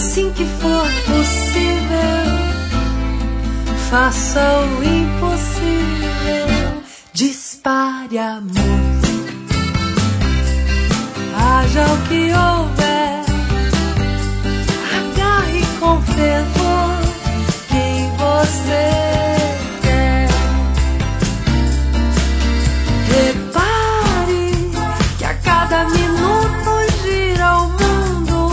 Assim que for possível, faça o impossível. Dispare amor, haja o que houver, agarre com fervor quem você quer. Repare que a cada minuto gira o mundo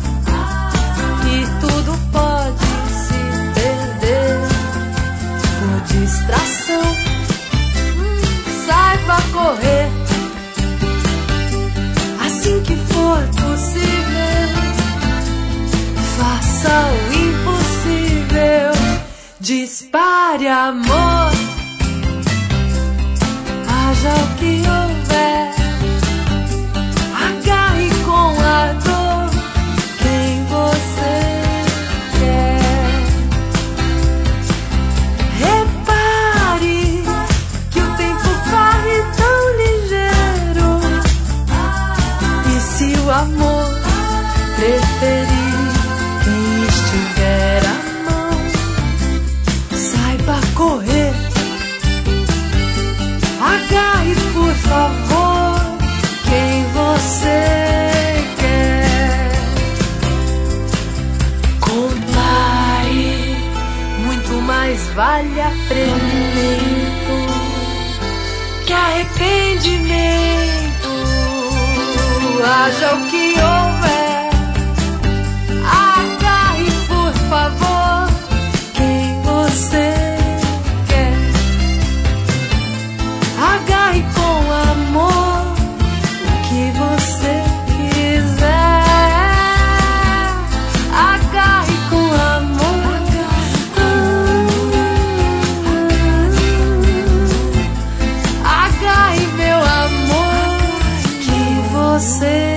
e tudo pode se perder por distração. Saiba correr, assim que for possível, faça o impossível. Dispare amor, haja o que houver, agarre com ardor quem você quer. Repare que o tempo corre tão ligeiro, e se o amor preferir quem estiver à mão, saiba correr, agarre por favor quem você quer. Compare, muito mais vale atrevimento que arrependimento. Haja o que houver, agarre por favor quem você quer. Agarre com amor o que você quiser. Agarre com amor, agarre meu amor que você